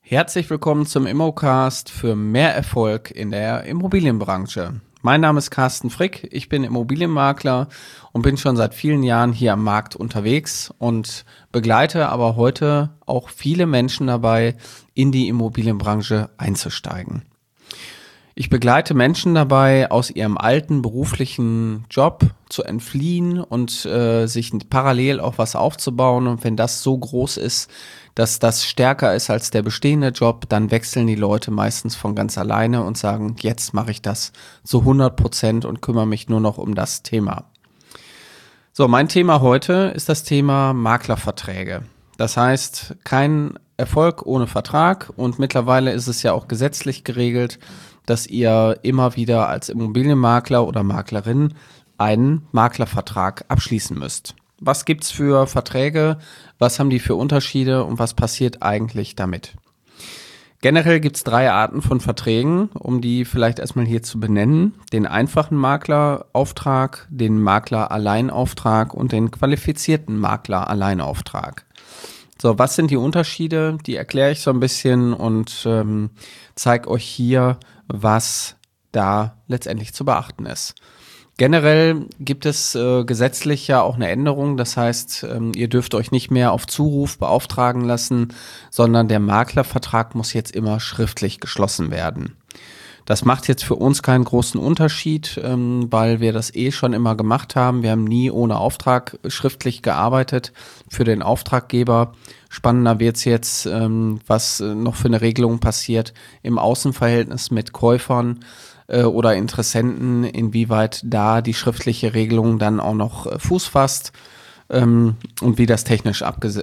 Herzlich willkommen zum Immocast für mehr Erfolg in der Immobilienbranche. Mein Name ist Carsten Frick, ich bin Immobilienmakler und bin schon seit vielen Jahren hier am Markt unterwegs und begleite aber heute auch viele Menschen dabei, in die Immobilienbranche einzusteigen. Ich begleite Menschen dabei, aus ihrem alten beruflichen Job zu entfliehen und sich parallel auch was aufzubauen. Und wenn das so groß ist, dass das stärker ist als der bestehende Job, dann wechseln die Leute meistens von ganz alleine und sagen, jetzt mache ich das zu 100% und kümmere mich nur noch um das Thema. So, mein Thema heute ist das Thema Maklerverträge. Das heißt, kein Erfolg ohne Vertrag, und mittlerweile ist es ja auch gesetzlich geregelt, dass ihr immer wieder als Immobilienmakler oder Maklerin einen Maklervertrag abschließen müsst. Was gibt's für Verträge? Was haben die für Unterschiede und was passiert eigentlich damit? Generell gibt's 3 Arten von Verträgen, um die vielleicht erstmal hier zu benennen. Den einfachen Maklerauftrag, den Makler-Alleinauftrag und den qualifizierten Makler-Alleinauftrag. So, was sind die Unterschiede? Die erkläre ich so ein bisschen und zeige euch hier, was da letztendlich zu beachten ist. Generell gibt es gesetzlich ja auch eine Änderung, das heißt, ihr dürft euch nicht mehr auf Zuruf beauftragen lassen, sondern der Maklervertrag muss jetzt immer schriftlich geschlossen werden. Das macht jetzt für uns keinen großen Unterschied, weil wir das schon immer gemacht haben. Wir haben nie ohne Auftrag schriftlich gearbeitet für den Auftraggeber. Spannender wird's jetzt, was noch für eine Regelung passiert im Außenverhältnis mit Käufern oder Interessenten, inwieweit da die schriftliche Regelung dann auch noch Fuß fasst und wie das technisch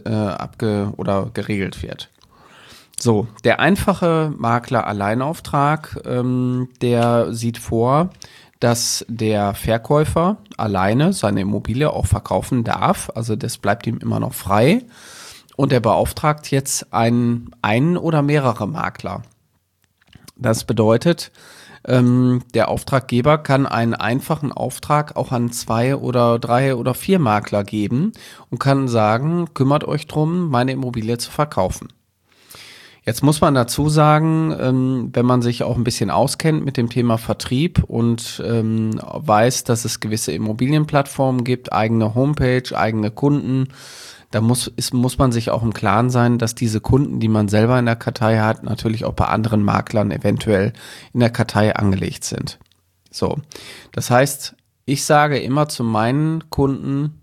oder geregelt wird. So, der einfache Makler-Alleinauftrag, der sieht vor, dass der Verkäufer alleine seine Immobilie auch verkaufen darf, also das bleibt ihm immer noch frei, und er beauftragt jetzt einen oder mehrere Makler. Das bedeutet, der Auftraggeber kann einen einfachen Auftrag auch an 2 oder 3 oder 4 Makler geben und kann sagen, kümmert euch drum, meine Immobilie zu verkaufen. Jetzt muss man dazu sagen, wenn man sich auch ein bisschen auskennt mit dem Thema Vertrieb und weiß, dass es gewisse Immobilienplattformen gibt, eigene Homepage, eigene Kunden, da muss man sich auch im Klaren sein, dass diese Kunden, die man selber in der Kartei hat, natürlich auch bei anderen Maklern eventuell in der Kartei angelegt sind. So, das heißt, ich sage immer zu meinen Kunden,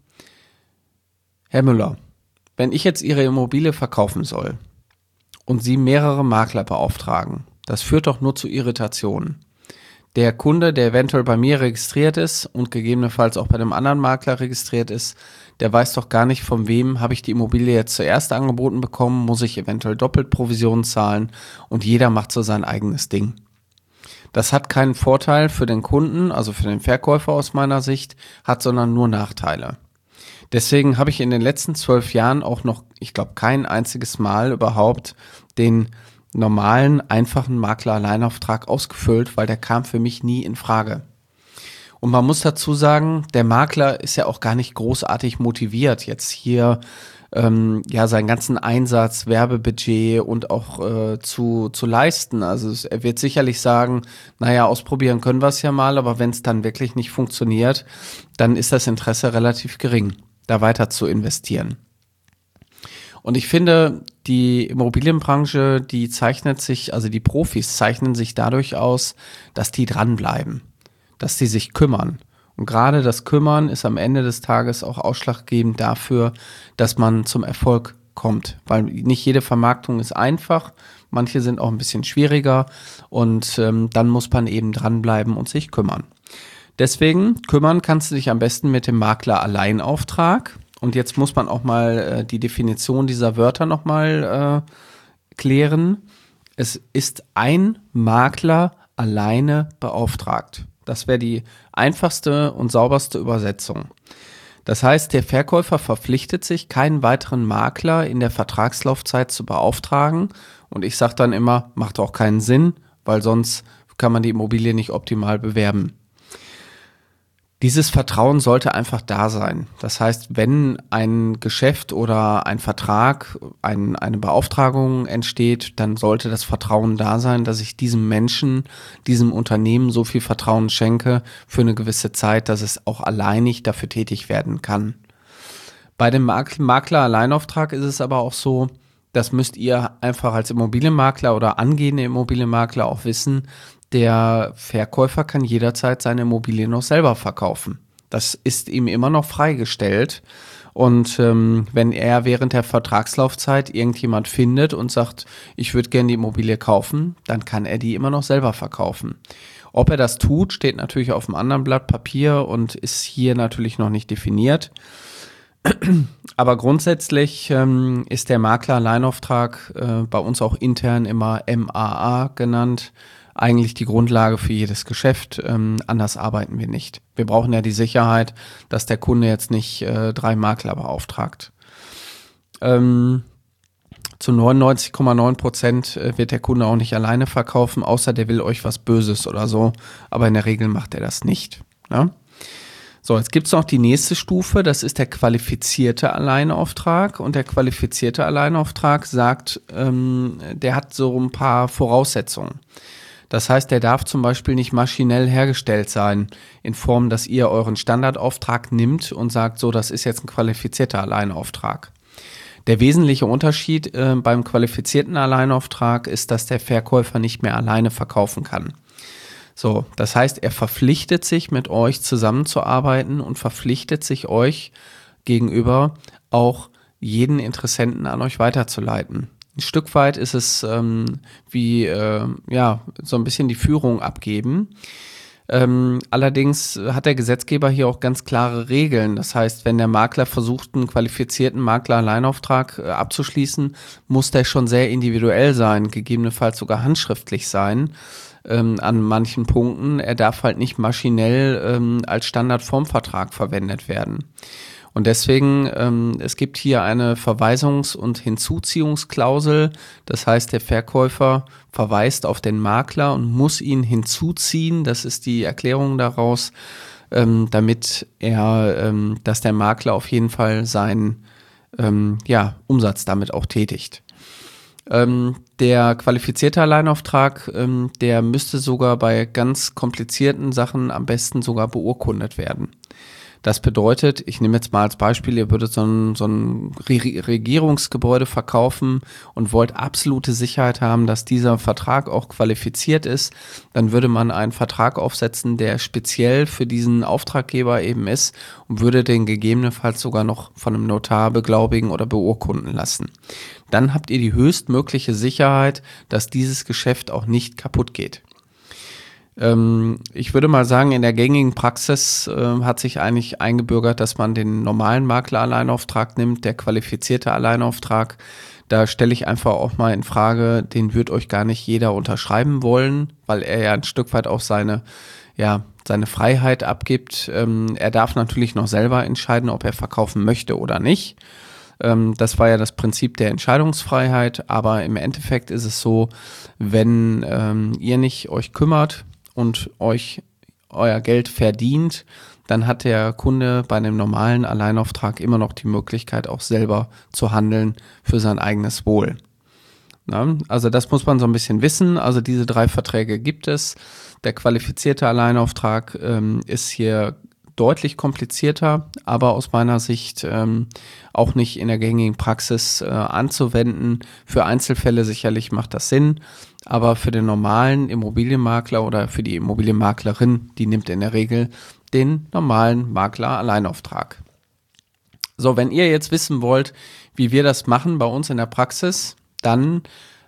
Herr Müller, wenn ich jetzt Ihre Immobilie verkaufen soll und Sie mehrere Makler beauftragen, das führt doch nur zu Irritationen. Der Kunde, der eventuell bei mir registriert ist und gegebenenfalls auch bei einem anderen Makler registriert ist, der weiß doch gar nicht, von wem habe ich die Immobilie jetzt zuerst angeboten bekommen, muss ich eventuell doppelt Provision zahlen, und jeder macht so sein eigenes Ding. Das hat keinen Vorteil für den Kunden, also für den Verkäufer aus meiner Sicht, hat sondern nur Nachteile. Deswegen habe ich in den letzten 12 Jahren auch noch, ich glaube, kein einziges Mal überhaupt den normalen, einfachen Makler-Alleinauftrag ausgefüllt, weil der kam für mich nie in Frage. Und man muss dazu sagen, der Makler ist ja auch gar nicht großartig motiviert, jetzt hier seinen ganzen Einsatz, Werbebudget und auch zu leisten. Also er wird sicherlich sagen, naja, ausprobieren können wir es ja mal, aber wenn es dann wirklich nicht funktioniert, dann ist das Interesse relativ gering, da weiter zu investieren. Und ich finde, die Immobilienbranche, die Profis zeichnen sich dadurch aus, dass die dranbleiben, dass die sich kümmern. Und gerade das Kümmern ist am Ende des Tages auch ausschlaggebend dafür, dass man zum Erfolg kommt. Weil nicht jede Vermarktung ist einfach, manche sind auch ein bisschen schwieriger, und dann muss man eben dranbleiben und sich kümmern. Deswegen, kümmern kannst du dich am besten mit dem Makler-Alleinauftrag. Und jetzt muss man auch mal die Definition dieser Wörter nochmal klären. Es ist ein Makler alleine beauftragt. Das wäre die einfachste und sauberste Übersetzung. Das heißt, der Verkäufer verpflichtet sich, keinen weiteren Makler in der Vertragslaufzeit zu beauftragen. Und ich sage dann immer, macht auch keinen Sinn, weil sonst kann man die Immobilie nicht optimal bewerben. Dieses Vertrauen sollte einfach da sein. Das heißt, wenn ein Geschäft oder ein Vertrag, eine Beauftragung entsteht, dann sollte das Vertrauen da sein, dass ich diesem Menschen, diesem Unternehmen so viel Vertrauen schenke für eine gewisse Zeit, dass es auch alleinig dafür tätig werden kann. Bei dem Makler-Alleinauftrag ist es aber auch so, das müsst ihr einfach als Immobilienmakler oder angehende Immobilienmakler auch wissen, der Verkäufer kann jederzeit seine Immobilie noch selber verkaufen. Das ist ihm immer noch freigestellt. Und wenn er während der Vertragslaufzeit irgendjemand findet und sagt, ich würde gerne die Immobilie kaufen, dann kann er die immer noch selber verkaufen. Ob er das tut, steht natürlich auf einem anderen Blatt Papier und ist hier natürlich noch nicht definiert. Aber grundsätzlich ist der Makler-Alleinauftrag bei uns auch intern immer MAA genannt, eigentlich die Grundlage für jedes Geschäft. Anders arbeiten wir nicht. Wir brauchen ja die Sicherheit, dass der Kunde jetzt nicht 3 Makler beauftragt. Zu 99,9% wird der Kunde auch nicht alleine verkaufen, außer der will euch was Böses oder so. Aber in der Regel macht er das nicht. Ne? So, jetzt gibt's noch die nächste Stufe, das ist der qualifizierte Alleinauftrag. Und der qualifizierte Alleinauftrag sagt, der hat so ein paar Voraussetzungen. Das heißt, der darf zum Beispiel nicht maschinell hergestellt sein, in Form, dass ihr euren Standardauftrag nimmt und sagt, so, das ist jetzt ein qualifizierter Alleinauftrag. Der wesentliche Unterschied beim qualifizierten Alleinauftrag ist, dass der Verkäufer nicht mehr alleine verkaufen kann. So, das heißt, er verpflichtet sich, mit euch zusammenzuarbeiten und verpflichtet sich euch gegenüber auch jeden Interessenten an euch weiterzuleiten. Ein Stück weit ist es so ein bisschen die Führung abgeben. Allerdings hat der Gesetzgeber hier auch ganz klare Regeln. Das heißt, wenn der Makler versucht, einen qualifizierten Makler-Alleinauftrag abzuschließen, muss der schon sehr individuell sein, gegebenenfalls sogar handschriftlich sein. An manchen Punkten. Er darf halt nicht maschinell als Standardformvertrag verwendet werden. Und deswegen, es gibt hier eine Verweisungs- und Hinzuziehungsklausel. Das heißt, der Verkäufer verweist auf den Makler und muss ihn hinzuziehen. Das ist die Erklärung daraus, dass der Makler auf jeden Fall seinen Umsatz damit auch tätigt. Der qualifizierte Alleinauftrag, der müsste sogar bei ganz komplizierten Sachen am besten sogar beurkundet werden. Das bedeutet, ich nehme jetzt mal als Beispiel, ihr würdet so ein Regierungsgebäude verkaufen und wollt absolute Sicherheit haben, dass dieser Vertrag auch qualifiziert ist, dann würde man einen Vertrag aufsetzen, der speziell für diesen Auftraggeber eben ist und würde den gegebenenfalls sogar noch von einem Notar beglaubigen oder beurkunden lassen. Dann habt ihr die höchstmögliche Sicherheit, dass dieses Geschäft auch nicht kaputt geht. Ich würde mal sagen, in der gängigen Praxis hat sich eigentlich eingebürgert, dass man den normalen Makler-Alleinauftrag nimmt, der qualifizierte Alleinauftrag. Da stelle ich einfach auch mal in Frage, den wird euch gar nicht jeder unterschreiben wollen, weil er ja ein Stück weit auch seine Freiheit abgibt. Er darf natürlich noch selber entscheiden, ob er verkaufen möchte oder nicht. Das war ja das Prinzip der Entscheidungsfreiheit, aber im Endeffekt ist es so, wenn ihr nicht euch kümmert und euch euer Geld verdient, dann hat der Kunde bei einem normalen Alleinauftrag immer noch die Möglichkeit, auch selber zu handeln für sein eigenes Wohl. Na, also das muss man so ein bisschen wissen. Also diese 3 Verträge gibt es. Der qualifizierte Alleinauftrag ist hier deutlich komplizierter, aber aus meiner Sicht auch nicht in der gängigen Praxis anzuwenden. Für Einzelfälle sicherlich macht das Sinn, aber für den normalen Immobilienmakler oder für die Immobilienmaklerin, die nimmt in der Regel den normalen Makler-Alleinauftrag. So, wenn ihr jetzt wissen wollt, wie wir das machen bei uns in der Praxis, dann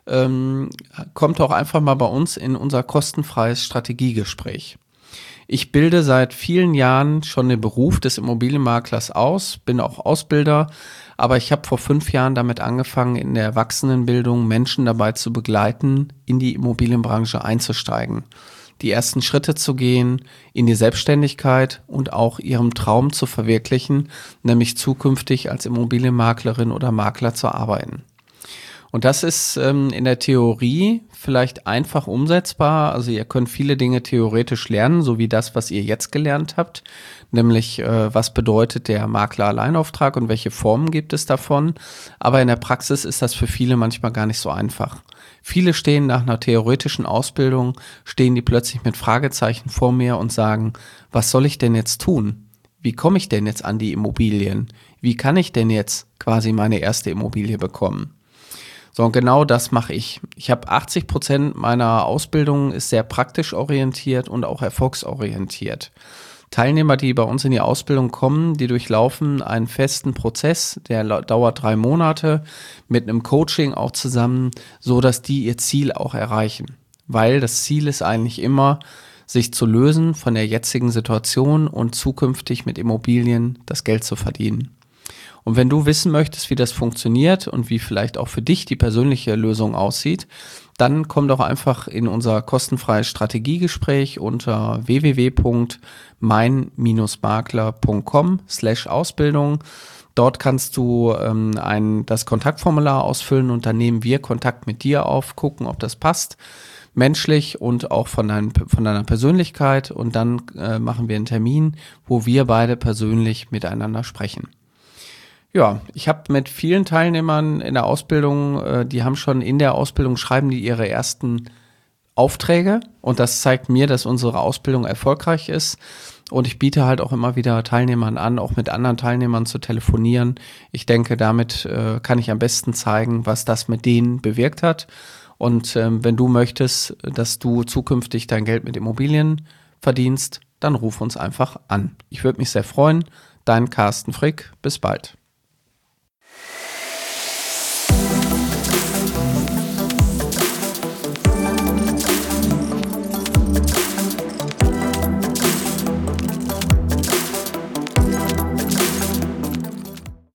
kommt auch einfach mal bei uns in unser kostenfreies Strategiegespräch. Ich bilde seit vielen Jahren schon den Beruf des Immobilienmaklers aus, bin auch Ausbilder, aber ich habe vor 5 Jahren damit angefangen, in der Erwachsenenbildung Menschen dabei zu begleiten, in die Immobilienbranche einzusteigen, die ersten Schritte zu gehen, in die Selbstständigkeit und auch ihrem Traum zu verwirklichen, nämlich zukünftig als Immobilienmaklerin oder Makler zu arbeiten. Und das ist in der Theorie vielleicht einfach umsetzbar. Also ihr könnt viele Dinge theoretisch lernen, so wie das, was ihr jetzt gelernt habt. Nämlich, was bedeutet der Makler-Alleinauftrag und welche Formen gibt es davon. Aber in der Praxis ist das für viele manchmal gar nicht so einfach. Viele stehen nach einer theoretischen Ausbildung, stehen die plötzlich mit Fragezeichen vor mir und sagen, was soll ich denn jetzt tun? Wie komme ich denn jetzt an die Immobilien? Wie kann ich denn jetzt quasi meine erste Immobilie bekommen? So, und genau das mache ich. Ich habe 80% meiner Ausbildung ist sehr praktisch orientiert und auch erfolgsorientiert. Teilnehmer, die bei uns in die Ausbildung kommen, die durchlaufen einen festen Prozess, der dauert 3 Monate mit einem Coaching auch zusammen, so dass die ihr Ziel auch erreichen. Weil das Ziel ist eigentlich immer, sich zu lösen von der jetzigen Situation und zukünftig mit Immobilien das Geld zu verdienen. Und wenn du wissen möchtest, wie das funktioniert und wie vielleicht auch für dich die persönliche Lösung aussieht, dann komm doch einfach in unser kostenfreies Strategiegespräch unter www.mein-makler.com/Ausbildung. Dort kannst du das Kontaktformular ausfüllen und dann nehmen wir Kontakt mit dir auf, gucken, ob das passt, menschlich und auch von deiner Persönlichkeit. Und dann machen wir einen Termin, wo wir beide persönlich miteinander sprechen. Ja, ich habe mit vielen Teilnehmern in der Ausbildung, die haben schon in der Ausbildung, schreiben die ihre ersten Aufträge und das zeigt mir, dass unsere Ausbildung erfolgreich ist und ich biete halt auch immer wieder Teilnehmern an, auch mit anderen Teilnehmern zu telefonieren. Ich denke, damit kann ich am besten zeigen, was das mit denen bewirkt hat und wenn du möchtest, dass du zukünftig dein Geld mit Immobilien verdienst, dann ruf uns einfach an. Ich würde mich sehr freuen. Dein Carsten Frick, bis bald.